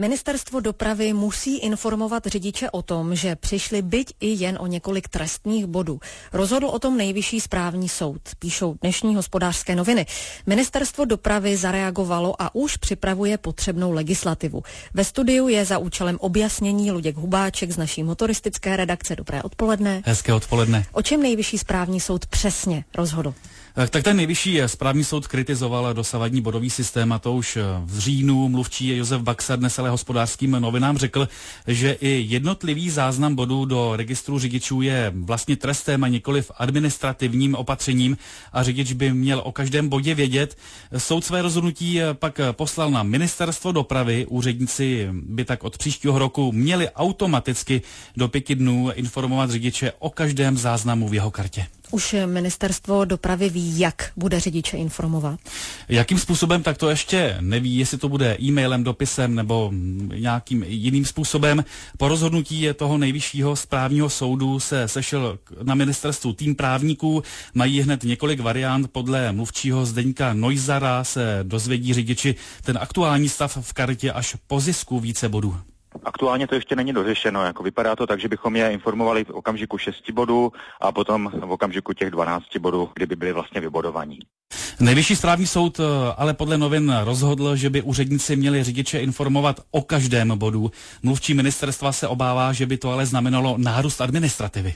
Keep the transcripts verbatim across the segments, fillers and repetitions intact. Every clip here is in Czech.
Ministerstvo dopravy musí informovat řidiče o tom, že přišli byť i jen o několik trestních bodů. Rozhodl o tom Nejvyšší správní soud, píšou dnešní Hospodářské noviny. Ministerstvo dopravy zareagovalo a už připravuje potřebnou legislativu. Ve studiu je za účelem objasnění Luděk Hubáček z naší motoristické redakce. Dobré odpoledne. Hezké odpoledne. O čem Nejvyšší správní soud přesně rozhodl? Tak ten Nejvyšší správní soud kritizoval dosavadní bodový systém, a to už v říjnu. Mluvčí Josef Baxa dnes ale Hospodářským novinám řekl, že i jednotlivý záznam bodů do registru řidičů je vlastně trestem a nikoliv administrativním opatřením a řidič by měl o každém bodě vědět. Soud své rozhodnutí pak poslal na Ministerstvo dopravy. Úředníci by tak od příštího roku měli automaticky do pěti dnů informovat řidiče o každém záznamu v jeho kartě. Už Ministerstvo dopravy ví, jak bude řidiče informovat? Jakým způsobem, tak to ještě neví, jestli to bude e-mailem, dopisem nebo nějakým jiným způsobem. Po rozhodnutí toho Nejvyššího správního soudu se sešel na ministerstvu tým právníků. Mají hned několik variant. Podle mluvčího Zdeňka Neussera se dozvědí řidiči ten aktuální stav v kartě až po zisku více bodů. Aktuálně to ještě není dořešeno, jako vypadá to tak, že bychom je informovali v okamžiku šesti bodů a potom v okamžiku těch dvanácti bodů, kdyby byli vlastně vybodovaní. Nejvyšší správní soud ale podle novin rozhodl, že by úředníci měli řidiče informovat o každém bodu. Mluvčí ministerstva se obává, že by to ale znamenalo nárůst administrativy.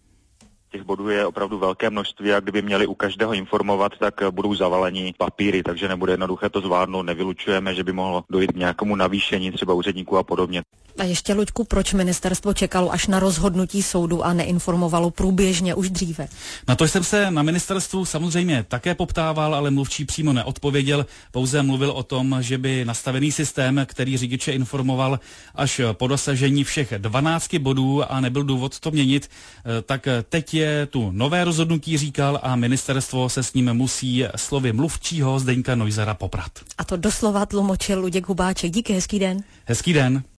Těch bodů je opravdu velké množství a kdyby měli u každého informovat, tak budou zavalení papíry, takže nebude jednoduché to zvládnout. Nevylučujeme, že by mohlo dojít k nějakému navýšení třeba úředníků a podobně. A ještě, Luďku, proč ministerstvo čekalo až na rozhodnutí soudu a neinformovalo průběžně už dříve? Na to jsem se na ministerstvu samozřejmě také poptával, ale mluvčí přímo neodpověděl, pouze mluvil o tom, že by nastavený systém, který řidiče informoval až po dosažení všech dvanácti bodů a nebyl důvod to měnit, tak teď je tu nové rozhodnutí, říkal, a ministerstvo se s ním musí slovy mluvčího Zdeňka Neussera poprat. A to doslova tlumočil Luděk Hubáček. Díky, hezký den. Hezký den.